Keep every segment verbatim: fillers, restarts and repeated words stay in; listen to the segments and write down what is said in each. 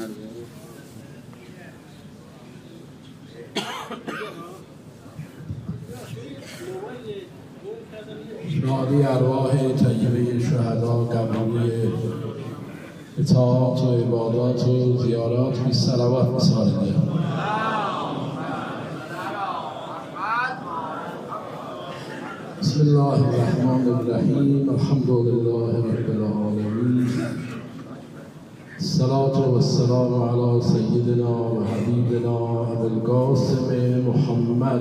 شادی ارواح طیبه شهدا، قبولی اطاعات و عبادات و زیارات بی صلوات بسارده. بسم الله الرحمن الرحیم. الحمد لله رب العالمین. الصلاة والسلام علی سیدنا و حبیبنا ابوالقاسم محمد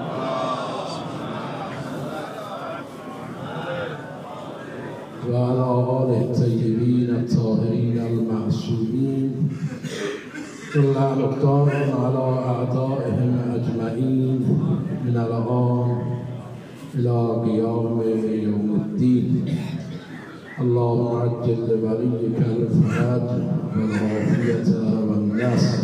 و علی آل الطیبین الطاهرین المعصومین ولعنة الله علی اعدائهم اجمعین من الآن الى قیام یوم الدین. اللهم عجل لوليك الفرج والعافیة والنصر.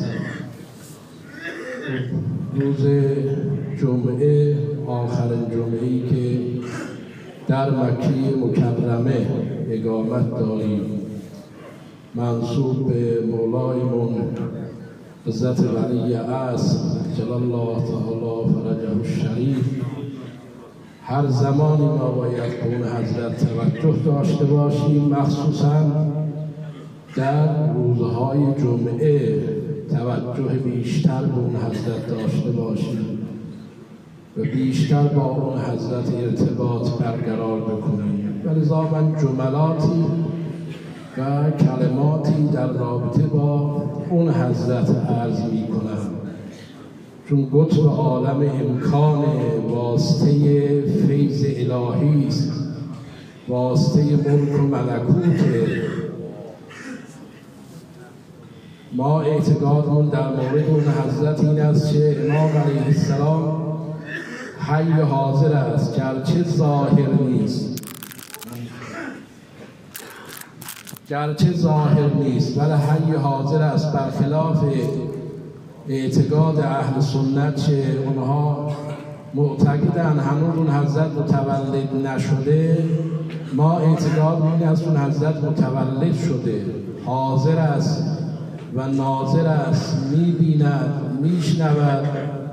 روز جمعه، آخرین جمعه‌ای که در مکه مکرمه اقامت داریم، منسوب به مولایمون حضرت ولی عصر جل الله تعالی فرجه الشریف. هر زمانی ما باید به اون حضرت توجه داشته باشیم، مخصوصا در روزهای جمعه توجه بیشتر به اون حضرت داشته باشیم و بیشتر با اون حضرت ارتباط برقرار بکنیم. ولذا من جملاتی و کلماتی در رابطه با اون حضرت عرض می کنم، چون قطب عالم امکان، واسطه فیض الهی است، واسطه ملک و ملکوت. ما اعتقادمون در مورد اون حضرت این است که امام علیه السلام حی حاضر است، گرچه ظاهر نیست، گرچه ظاهر نیست ولی حی حاضر است. برخلاف اعتقاد اهل سنت که اونها معتقدن هنوز اون حضرت متولد نشده، ما اعتقاد این است اون حضرت متولد شده، حاضر است و ناظر است، می‌بیند، میشنود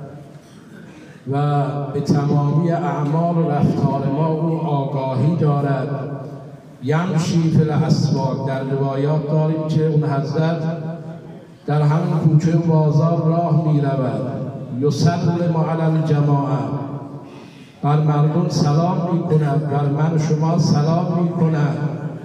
و به تمامی اعمال و رفتار ما او آگاهی دارد. یمشی فی الاسواق، در روایات داریم که اون حضرت در همین کوچه و بازار راه می رود. یسلم علی الجماعه، بر مردم سلام می کند، بر من و شما سلام می کند.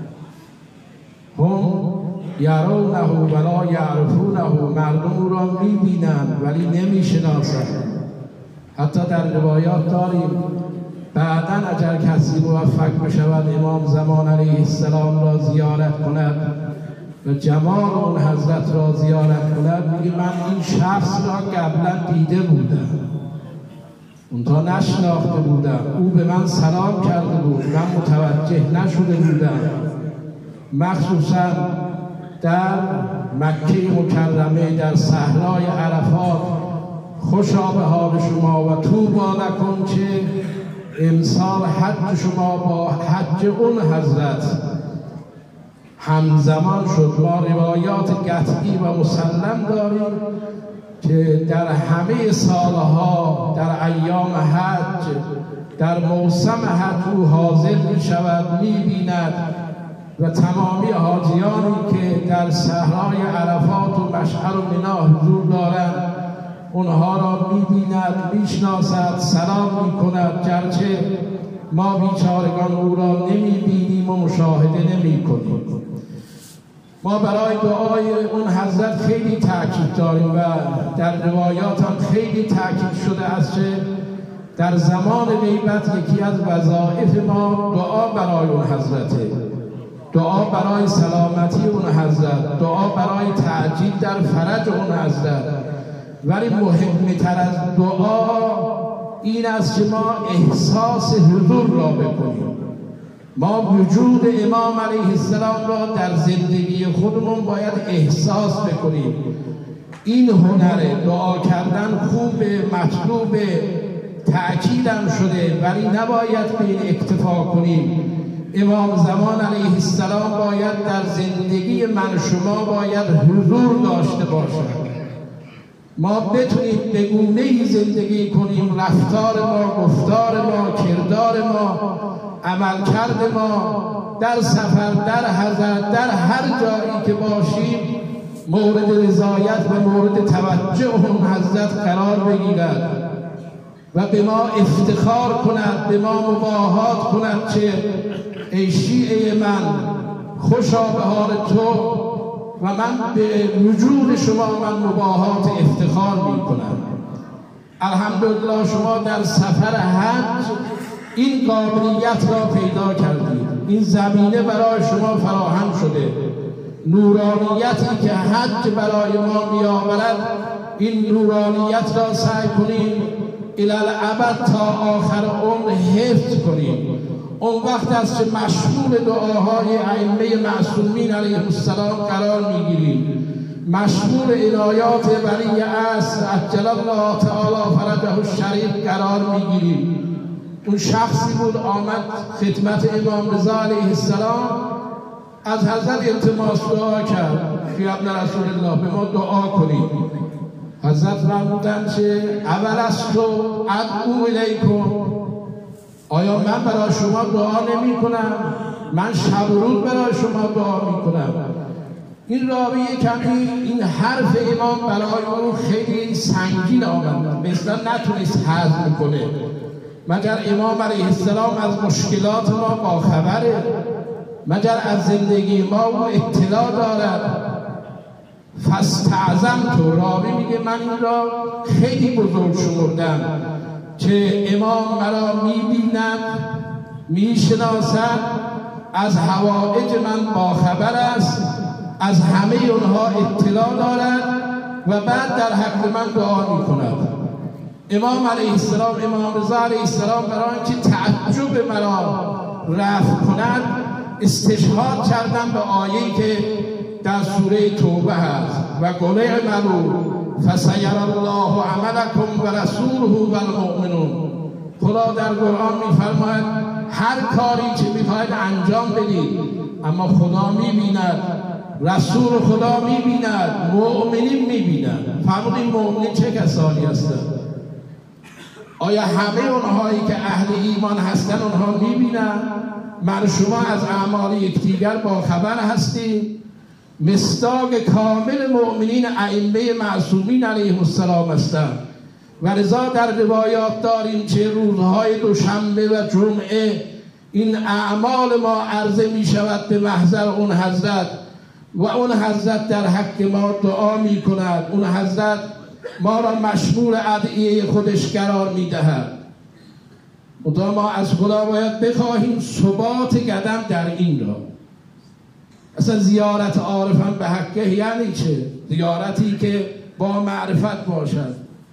هم یرونه ولا یعرفونه، مردم او را می بینند ولی نمی شناسند. حتی در روایات داریم بعداً اگر کسی موفق بشود امام زمان علیه السلام را زیارت کند و جمال اون حضرت را زیارت کند، میگه من این شخص را قبلا دیده بودم، اونتا نشناخته بودم، او به من سلام کرده بود، من متوجه نشده بودم. مخصوصا در مکه مکرمه، در صحرای عرفات، خوشا به حال شما و طوبی لکم که امسال حج شما با حج اون حضرت همزمان شد. ما روایات قطعی و مسلم داریم که در همه سالها در ایام حج، در موسم حج او حاضر می شود، می بیند و تمامی حاجیانی که در صحرای عرفات و مشعر و منا حضور دارند اونها را می بیند، می شناسد، سلام می کند، گرچه ما بیچارگان او را نمی بینیم و مشاهده نمی کنیم. ما برای دعای اون حضرت خیلی تاکید داریم و در روایات هم خیلی تاکید شده است که در زمان غیبت یکی از وظایف ما دعا برای اون حضرته، دعا برای سلامتی اون حضرت، دعا برای تعجیل در فرج اون حضرت. ولی مهمتر از دعا این است که ما احساس حضور را بکنیم. ما وجود امام علیه السلام را در زندگی خودمون باید احساس بکنیم. این هنر دعا کردن خوب، مطلوب، تأکیدم شده، ولی نباید به این اکتفا کنیم. امام زمان علیه السلام باید در زندگی من شما باید حضور داشته باشد. ما بتونیم به گونه‌ای زندگی کنیم رفتار ما، گفتار ما، کردار ما، عملکرد ما در سفر، در حضر، در هر جایی که باشیم مورد رضایت و مورد توجه اون حضرت قرار بگیرد و به ما افتخار کند، به ما مباهات کند که ای شیعه من خوشا به حال تو و من به وجود شما من مباهات افتخار می کنم. الحمدلله شما در سفر حج این قابلیت را پیدا کردید، این زمینه برای شما فراهم شده. نورانیتی که حج برای ما می آورد این نورانیت را سعی کنیم الالعبد تا آخر عمر حفظ کنیم. اون وقت است که مشمول دعاهای ائمه معصومین علیهم السلام قرار میگیریم، مشمول عنایات ولی عصر عجل الله تعالی فرجه الشریف قرار میگیریم. اون شخصی بود آمد خدمت امام رضا علیه السلام، از حضرت التماس دعا کرد که ابن رسول الله به ما دعا کنید. حضرت فرمودند که اول از تو ادعو الیکم، آیا من برای شما دعا نمی کنم؟ من شب و روز برای شما دعا می کنم. این راوی کمی این حرف امام برای او خیلی سنگین آمد، مثلا نتونست هضم کنه، مگر امام علیه السلام از مشکلات ما با خبره، مگر از زندگی ما او اطلاع دارد. فاستعظم تو، راوی میگه من این را خیلی بزرگ شمردم که امام مرا میبیند، میشناسد، از حوائج من باخبر است، از همه اونها اطلاع دارد و بعد در حق من دعا میکند. امام علیه السلام، امام رضا علیه السلام برای اینکه تعجب مرا رفع کند استشهاد کردن به آیه‌ای که در سوره توبه هست و قل اعملوا فسیری الله عملکم و رسوله و المؤمنون. خدا در قرآن میفرماید هر کاری که میخواید انجام بدید اما خدا میبیند، رسول خدا میبیند، مؤمنین میبیند. فرمودین مؤمنین چه کسانی هستند؟ آیا همه اونهایی که اهل ایمان هستند اونها میبینند؟ من شما از اعمال یکدیگر با خبر هستیم. مصداق کامل مؤمنین ائمه معصومین علیهم السلام هستند و لذا در روایات داریم که روزهای دوشنبه و جمعه این اعمال ما عرضه می شود به محضر اون حضرت و اون حضرت در حق ما دعا می کند. اون حضرت ما را مشمول ادعیه خودش قرار می دهد. خدا ما از خدا باید بخواهیم ثبات قدم در این را. اصلا زیارت عارفان به حقه یعنی چه؟ زیارتی که با معرفت باشد،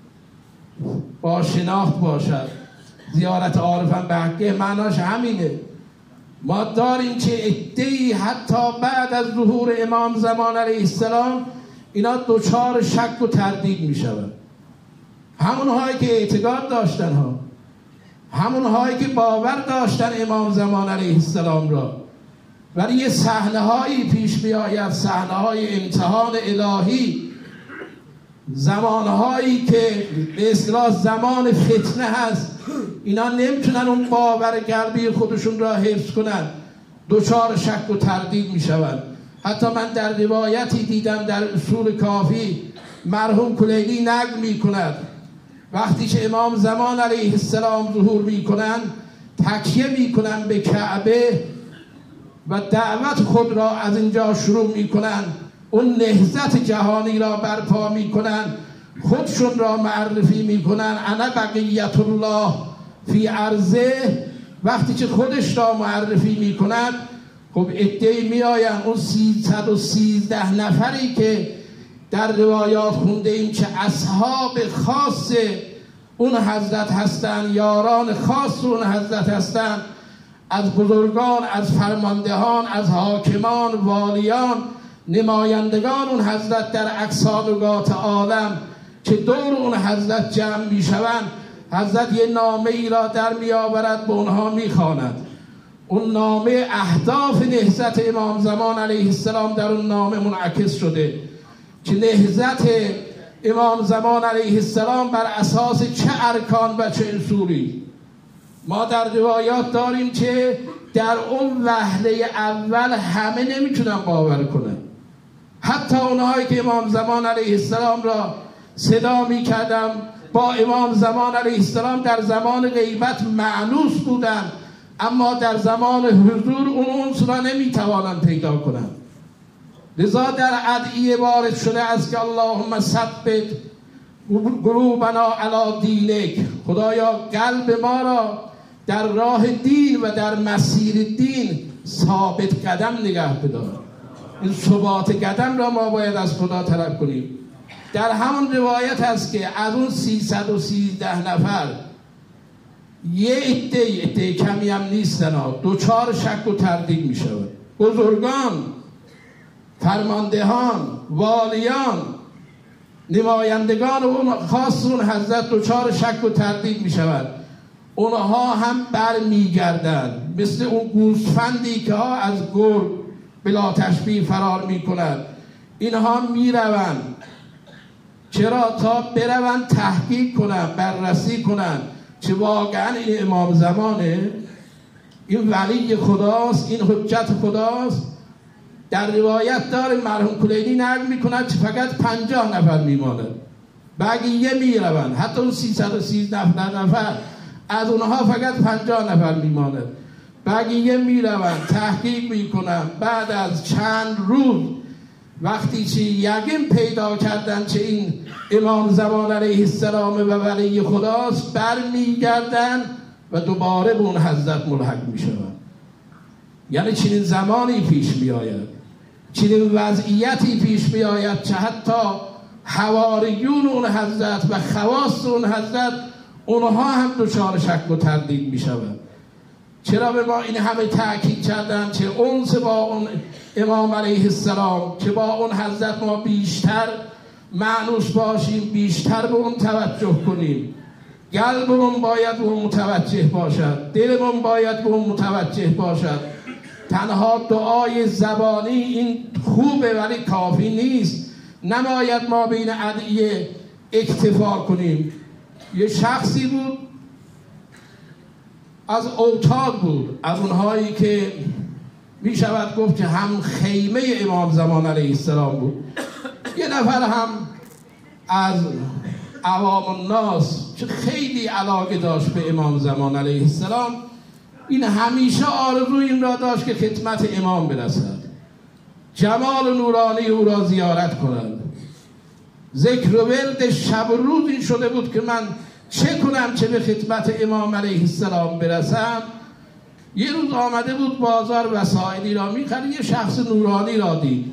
با شناخت باشد. زیارت عارفان به حقه معناش همینه. ما داریم که عده‌ای حتی بعد از ظهور امام زمان علیه السلام اینا دوچار شک و تردید می شود. همون هایی که اعتقاد داشتن ها، همون هایی که باور داشتن امام زمان علیه السلام را، ولی یه صحنه هایی پیش بیاید، صحنه های امتحان الهی، زمان هایی که به اصطلاح زمان فتنه هست، اینا نمیتونن اون باور قلبی خودشون را حفظ کنن، دوچار شک و تردید میشوند. حتی من در روایتی دیدم در اصول کافی مرحوم کلیلی نقل میکند وقتی که امام زمان علیه السلام ظهور میکنن تکیه میکنن به کعبه و دعوت خود را از اینجا شروع میکنن، اون نهضت جهانی را برپا میکنن، خودشون را معرفی میکنن انا بقیت الله فی ارضه. وقتی که خودش را معرفی میکنن خب عده‌ای میآیند، اون سیصد و سیزده نفری که در روایات خونده ایم که اصحاب خاص اون حضرت هستند، یاران خاص اون حضرت هستند، از بزرگان، از فرماندهان، از حاکمان، والیان، نمایندگان اون حضرت در اقصادگات عالم که دور اون حضرت جمع می شوند، حضرت یه نامه ای را در می آورد به اونها می خواند. اون نامه اهداف نهضت امام زمان علیه السلام در اون نامه منعکس شده که نهضت امام زمان علیه السلام بر اساس چه ارکان و چه اصولی. ما در روایات داریم که در اون وهله اول همه نمیتونن باور کنن، حتی اونهایی که امام زمان علیه السلام را صدا میکردن با امام زمان علیه السلام در زمان غیبت مأنوس بودن، اما در زمان حضور اون انس را نمیتوانند پیدا کنند. لذا در ادعیه وارد شده است که اللهم ثبت قلوبنا علی دینک، خدایا قلب ما را در راه دین و در مسیر دین ثابت قدم نگه بدار. این ثبات قدم را ما باید از خدا طلب کنیم. در همون روایت هست که از اون سیصد و سیزده نفر یه عده عده کمی هم نیستن، دوچار شک و تردید می شود. بزرگان، فرماندهان، والیان، نمایندگان و اون خاص اون حضرت دوچار شک و تردید می شود. اونها هم بر می گردن مثل اون گوسفندی که ها از گرگ بلا تشبیه فرار می کند. اینها می روند. چرا؟ تا بروند تحقیق کنند، بررسی کنند چه واقعا این امام زمانه، این ولی خداست، این حجت خداست. در روایت داره مرحوم کلینی نقل میکند که فقط پنجاه نفر میماند، بقیه میروند. حتی اون سیصد و سیزده نفر از اونها فقط پنجاه نفر میماند، بقیه میروند تحقیق میکنن. بعد از چند روز وقتی چه یقین پیدا کردن چه این امام زمان علیه السلام و ولی خداست، بر میگردن و دوباره به اون حضرت ملحق میشوند. یعنی چنین زمانی پیش میآید، چنین وضعیتی پیش میآید که حتی حواریون اون حضرت و خواص اون حضرت اونها هم دچار شک و تردید میشوند. چرا به ما این همه تأکید کردن چه انس با اون امام علیه السلام، که با اون حضرت ما بیشتر معنوس باشیم، بیشتر به اون توجه کنیم. قلبمون باید به اون متوجه باشد، دلمون باید به اون متوجه باشد. تنها دعای زبانی این خوبه ولی کافی نیست. نباید ما بین ادعیه اکتفا کنیم. یه شخصی بود از اوتاد بود، از اونهایی که می شود گفت که هم خیمه امام زمان علیه السلام بود. یه نفر هم از عوام الناس که خیلی علاقه داشت به امام زمان علیه السلام، این همیشه آرزو این را داشت که خدمت امام برسد، جمال نورانی او را زیارت کنند. ذکر و ورد شب و روز این شده بود که من چه کنم چه به خدمت امام علیه السلام برسم. یه روز آمده بود بازار وسائلی را می‌خرید، یه شخص نورانی را دید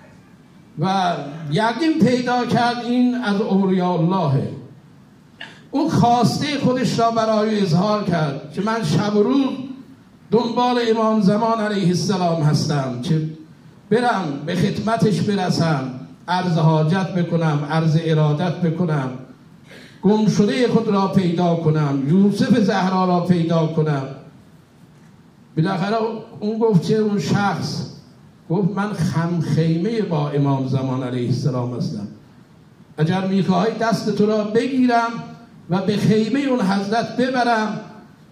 و یقین پیدا کرد این از اولیاء الله. اون خواسته خودش را برای اظهار کرد که من شب و روز دنبال امام زمان علیه السلام هستم که برم به خدمتش برسم، عرض حاجت بکنم، عرض ارادت بکنم، گم شده خود را پیدا کنم، یوسف زهرا را پیدا کنم. بالاخره اون گفت چه؟ اون شخص گفت من خم خیمه با امام زمان علیه السلام هستم، اگر میخواهی دست تو را بگیرم و به خیمه اون حضرت ببرم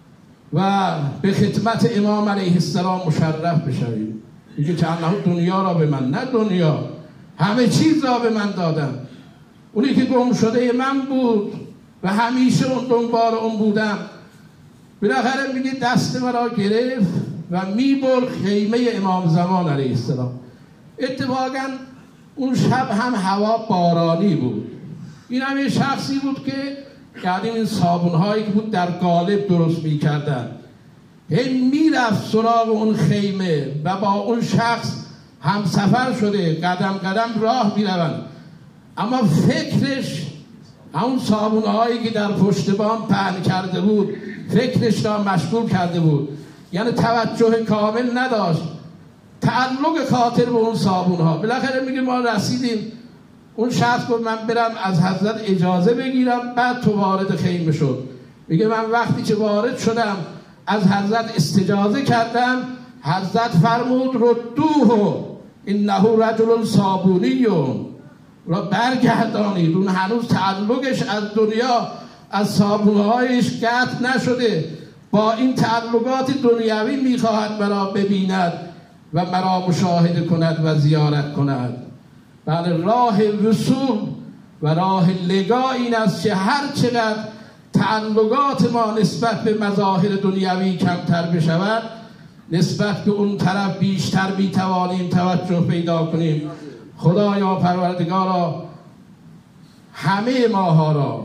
و به خدمت امام علیه السلام مشرف بشویم. میگه که الله دنیا را به من، نه دنیا، همه چیز را به من دادم. اونی که گم شده من بود و همیشه اون دنبال اون بودم. بالاخره میگه دست مرا گرفت و میبرد خیمه امام زمان علیه السلام. اتفاقا اون شب هم هوا بارانی بود. این هم یه شخصی بود که قدیم این صابونهایی که بود در قالب درست میکردن، هی میرفت سراغ اون خیمه و با اون شخص هم سفر شده، قدم قدم راه میروند، اما فکرش همون صابونهایی که در پشت بام پهن کرده بود فکرش را مشغول کرده بود. یعنی توجه کامل نداشت، تعلق خاطر به اون صابونها. بالاخره میگه ما رسیدیم، اون شخص گفت من برم از حضرت اجازه بگیرم بعد تو وارد خیمه شد. میگه من وقتی که وارد شدم از حضرت استجازه کردن. حضرت فرمود ردوه انه رجل صابونی، را برگردانید، اون هنوز تعلقش از دنیا از صابونهایش قطع نشده، با این تعلقات دنیوی میخواهد مرا ببیند و مرا مشاهده کند و زیارت کند. بله، راه وصول و راه لقا این است که هر چقدر تعلقات ما نسبت به مظاهر دنیوی کمتر بشود، نسبت به اون طرف بیشتر میتوانیم توجه پیدا کنیم. خدایا پروردگارا همه ماها را،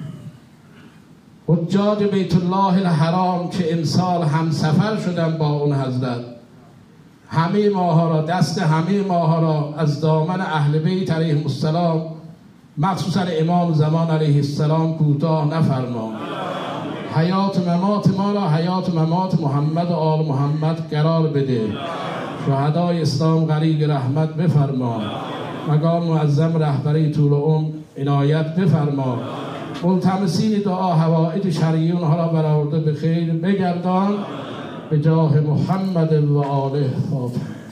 حجاج بیت الله الحرام که امسال هم سفر شدن با اون حضرت، همه ماها را، دست همه ماها را از دامن اهل بیت علیهم السلام، مخصوصا امام زمان علیه السلام، کوتاه نفرما. حیات ممات ما را حیات ممات محمد و آل محمد قرار بده. شهدای اسلام غریق رحمت بفرما. مقام معظم رهبری طول عمر عنایت بفرما. ملتمسین دعا حوائج شرعی اونها را برآورده به خیر بگردان. به جاه محمد و آله فاتح.